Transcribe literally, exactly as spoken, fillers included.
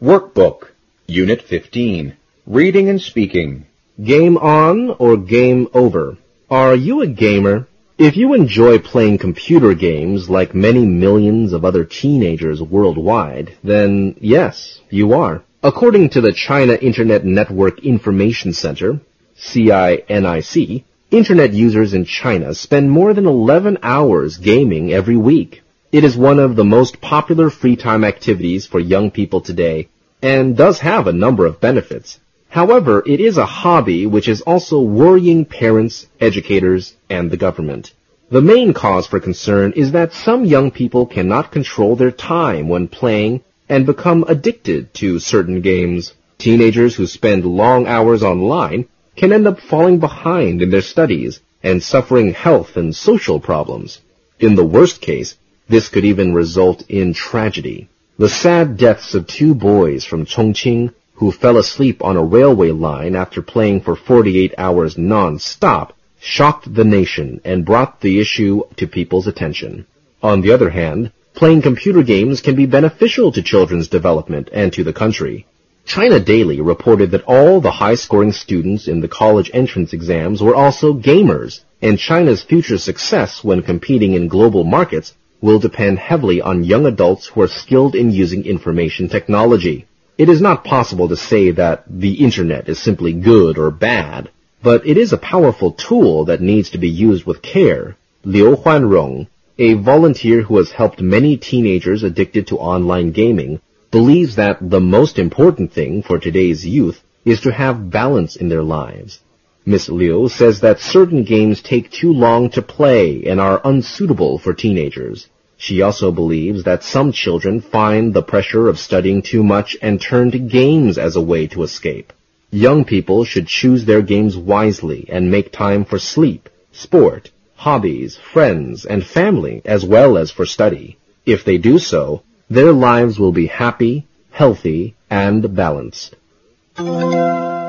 Workbook, Unit fifteen, Reading and Speaking. Game on or game over? Are you a gamer? If you enjoy playing computer games like many millions of other teenagers worldwide, then yes, you are. According to the China Internet Network Information Center, C I N I C, Internet users in China spend more than eleven hours gaming every week. It is one of the most popular free time activities for young people today and does have a number of benefits. However, it is a hobby which is also worrying parents, educators, and the government. The main cause for concern is that some young people cannot control their time when playing and become addicted to certain games. Teenagers who spend long hours online can end up falling behind in their studies and suffering health and social problems. In the worst case, this could even result in tragedy. The sad deaths of two boys from Chongqing who fell asleep on a railway line after playing for forty-eight hours non-stop shocked the nation and brought the issue to people's attention. On the other hand, playing computer games can be beneficial to children's development and to the country. China Daily reported that all the high-scoring students in the college entrance exams were also gamers, and China's future success when competing in global markets will depend heavily on young adults who are skilled in using information technology. It is not possible to say that the Internet is simply good or bad, but it is a powerful tool that needs to be used with care. Liu Huanrong, a volunteer who has helped many teenagers addicted to online gaming, believes that the most important thing for today's youth is to have balance in their lives. Miss Liu says that certain games take too long to play and are unsuitable for teenagers. She also believes that some children find the pressure of studying too much and turn to games as a way to escape. Young people should choose their games wisely and make time for sleep, sport, hobbies, friends, and family, as well as for study. If they do so, their lives will be happy, healthy, and balanced.